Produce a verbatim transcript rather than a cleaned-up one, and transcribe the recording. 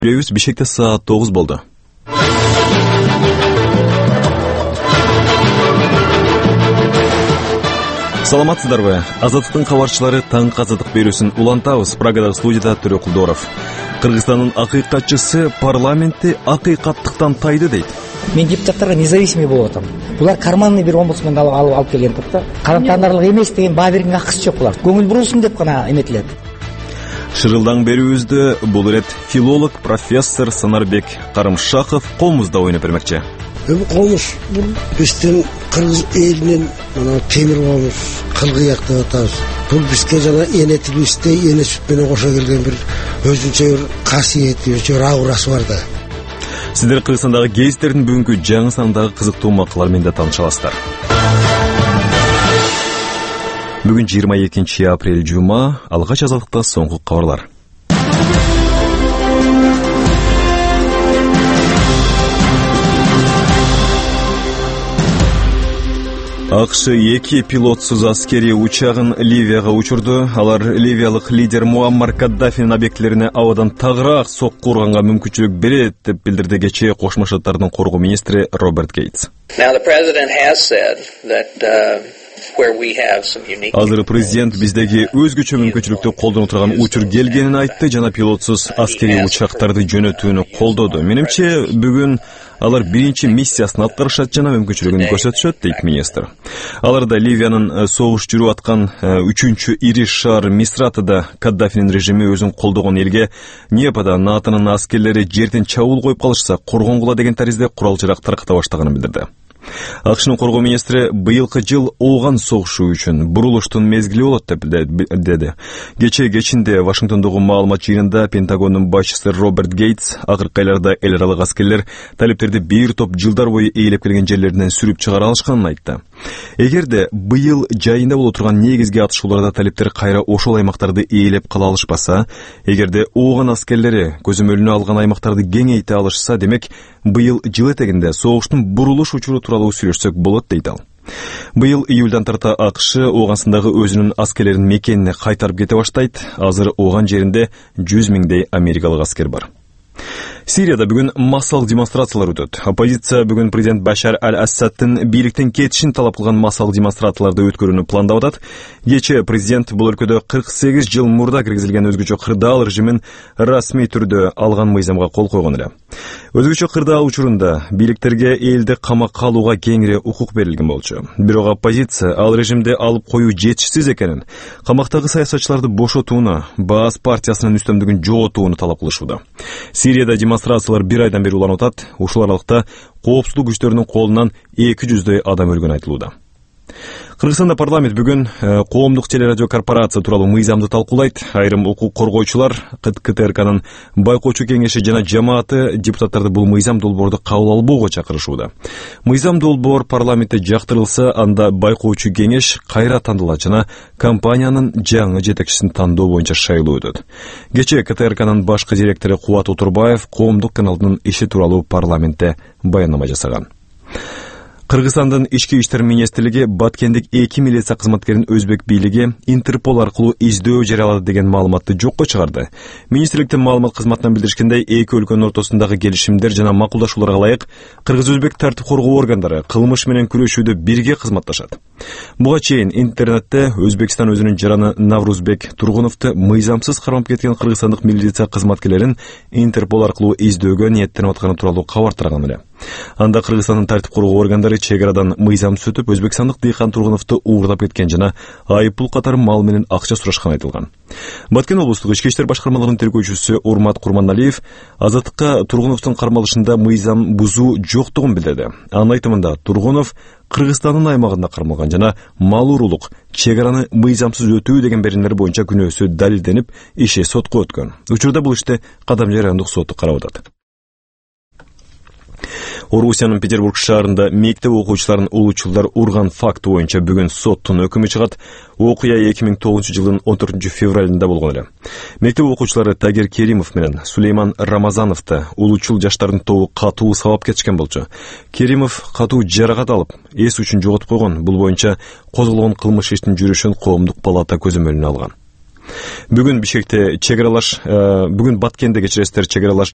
Беребиз Бишкекте саат тогуз болду. Саламатсыздарбы? Азаттыктын кабарчылары таңкы азаттык берүүсүн улантабыз. Прагадагы студияда Төрө Кулдоров. Кыргызстандын акыйкатчысы парламентти акыйкаттыктан тайды дейт. Мен депутаттарга независимый болуп атам. Булар карманный бир омбудсменди алып алып келген да. Карамтандарлык эмес деген баа берген акысы жок булар. Көңүл бурулсун деп гана эметилет. Шырылдаң берүүбүздө бул ирет филолог профессор Санарбек Карымшаков колумузда ойноп бермекчи. Эми комуш бул биздин кыргыз элинин мына темир комуш кылгыяк деп атабыз. Бул бизге жана эне тилибизде эне сүт менен кошо келген бир өзүнчө бир касиети, өзүнчө бир аурасы бар да. Сиздер Кыргызстандагы гезиттердин бүгүнкү жаңы сандагы кызыктуу макалалар менен тааныша аласыздар. Бүгүн жыйырма экинчи апрель жума, алгач азаттыкта соңку кабарлар. АКШ эки пилотсуз аскери учагын Ливияга учурду. Алар ливиялык лидер Муаммар Каддафинин объектилерине абадан тагыраак сокку урганга мүмкүнчүлүк берет деп билдирди кечээ Кошмо Шаттардын коргоо министри Роберт Гейтс. Азыр президент биздеги өзгөчө мүмкүнчүлүктү колдонуп турган учур келгенин айтты жана пилотсуз аскери учактарды жөнөтүүнү колдоду. Менимче бүгүн алар биринчи миссиясын аткарышат жана мүмкүнчүлүгүн көрсөтүшөт дейт министр. Аларда Ливиянын согуш жүрүп аткан үчүнчү ири шаар Мисратыда Каддафинин режими өзүн колдогон элге Непада НАТОнун аскерлери жерден чабуул коюп калышса коргонгула деген таризде курал-жарак тарката баштаганын билдирди. АКШнын коргоо министри быйылкы жыл ооган согушу үчүн бурулуштун мезгили болот деп деди. Кечээ кечинде Вашингтондогу маалымат жыйынында Пентагондун башчысы Роберт Гейтс акыркы айларда эл аралык аскерлер талиптерди бир топ жылдар бою ээлеп келген жерлеринен сүрүп чыгара алышканын айтты. Эгерде быйыл жайында боло турган негизги атышууларда талиптер кайра ошол аймактарды ээлеп кала алышпаса, эгерде ооган аскерлери көзөмөлүнө алган аймактарды кеңейте алышса, демек быйыл жыл этегинде согуштун бурулуш учуру тууралуу сүйлөшсөк болот дейт ал. Быйыл июлдан тарта АКШ оогансындагы өзүнүн аскерлерин мекенине кайтарып кете баштайт. Азыр ооган жеринде жүз миңдей америкалык аскер бар. Сирияда бүгүн массалык демонстрациялар өтөт. Оппозиция бүгүн президент Башар аль-Ассадтын бийликтен кетишин талап кылган массалык демонстрацияларды өткөрүүнү пландап атат. Кечээ президент бул өлкөдө кырк сегиз жыл мурда киргизилген өзгөчө кырдаал режимин расмий түрдө алган мыйзамга кол койгон эле. Өзгөчө кырдаал учурунда бийликтерге элди камакка алууга кеңири укук берилген болчу. Бирок оппозиция ал режимди алып коюу жетишсиз экенин, камактагы саясатчыларды бошотууну, Баас партиясынын үстөмдүгүн жоготууну талап кылышууда. Сирияда демонстрациялар бир айдан бери уланып атат. Ушул аралыкта коопсуздук күчтөрүнүн колунан эки жүздөй адам өлгөнү айтылууда. Кыргызстанда парламент бүгүн коомдук телерадио корпорация тууралуу мыйзамды талкуулайт. Айрым укук коргоочулар КТРКнын байкоочу кеңеши жана жамааты депутаттарды бул мыйзам долбоорду кабыл албоого чакырышууда. Мыйзам долбоор парламентте жактырылса, анда байкоочу кеңеш кайра тандалат жана компаниянын жаңы жетекчисин тандоо боюнча шайлоо өтөт. Кечээ КТРКнын башкы директору Кубат Отурбаев коомдук каналдын иши тууралуу парламентте баяндама жасаган. Кыргызстандын ички иштер министрлиги Баткендик эки милиция кызматкерин өзбек бийлиги Интерпол аркылуу издөө жарыялады деген маалыматты жокко чыгарды. Министрликтин маалымат кызматынан билдиришкендей, эки өлкөнүн ортосундагы келишимдер жана макулдашууларга ылайык кыргыз-өзбек тартип коргоо органдары кылмыш менен күрөшүүдө бирге кызматташат. Буга чейин интернетте Өзбекстан өзүнүн жараны Наврузбек Тургуновду мыйзамсыз кармап кеткен кыргызстандык милиция кызматкерлерин Интерпол аркылуу издөөгө ниеттенип атканы тууралуу кабар тараган эле. Анда Кыргызстандын тартип коргоо органдары чек арадан мыйзамсыз өтүп, Өзбекстандык Дыйхан Тургуновду уурдап кеткен жана айыппул катары мал менен акча сурашкан айтылган. Баткен облустук ички иштер башкармаларынын тергөөчүсү Урмат Курманалиев Азаттыкка Тургуновдун кармалышында мыйзам бузуу жоктугун билдирди. Анын айтымында Тургунов Кыргызстандын аймагында кармалган жана мал уурулук, чек араны мыйзамсыз өтүү деген беренелер боюнча күнөөсү далилденип, иши сотко өткөн. Учурда бул иште Кадамжай райондук соту карап атат. Орусиянын Петербург шаарында мектеп окуучуларын улуучулдар урган факты боюнча бүгүн соттун өкүмү чыгат. Окуя эки миң тогузунчу жылдын он төртүнчү февралында болгон эле. Мектеп окуучулары Тагир Керимов менен Сулейман Рамазановду улуучул жаштардын тобу катуу сабап кетишкен болчу. Керимов катуу жаракат алып, эс үчүн жоготуп койгон. Бул боюнча козголгон кылмыш иштин жүрүшүн коомдук палата көзөмөлүнө алган. Бүгүн Бишкекте чек аралаш, бүгүн Баткенде кечиресиздер чек аралаш